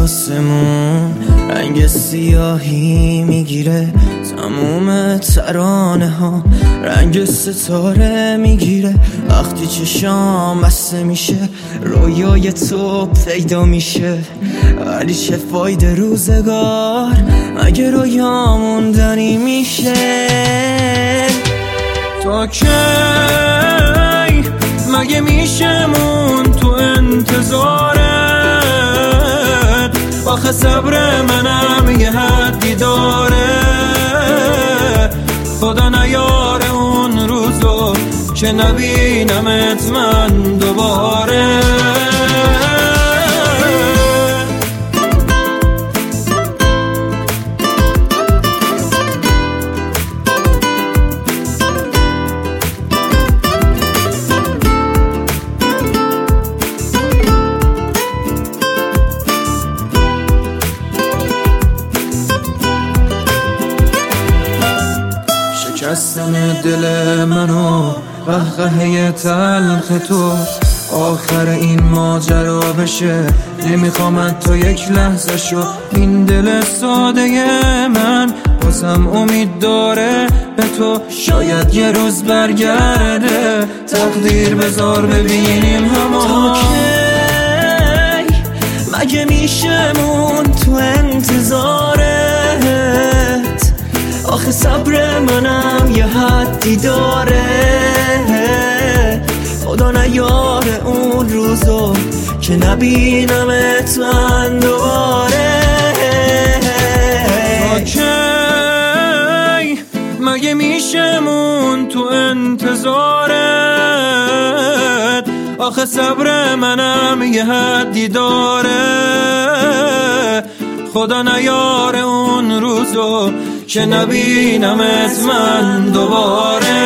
آسمون رنگ سیاهی میگیره، تموم ترانه ها رنگ ستاره میگیره. وقتی چشام بسته میشه رویای تو پیدا میشه، ولی چه فایده روزگار مگه رویا موندنی میشه؟ تا کی مگه میشه مون تو انتظارت؟ آخه صبر منم یه حدی داره، خدا نیاره اون روزو که نبینمت من دوباره. شکستن دل منو قهقهه تلخ تو آخر این ماجرا بشه. نمیخوام تو یک لحظه شو، این دل ساده من بازم امید داره به تو، شاید یه روز برگرده تقدیر بذار ببینیم همون. تا کی مگه میشمون تو انتظارت؟ آخه صبر منم یه حدی داره، خدا نیاره اون روزو که نبینمت من دوباره. تا کی مگه میشمون تو انتظارت؟ آخه صبر منم یه حدی داره، خدا نیاره اون روزو که نبینمت من دوباره.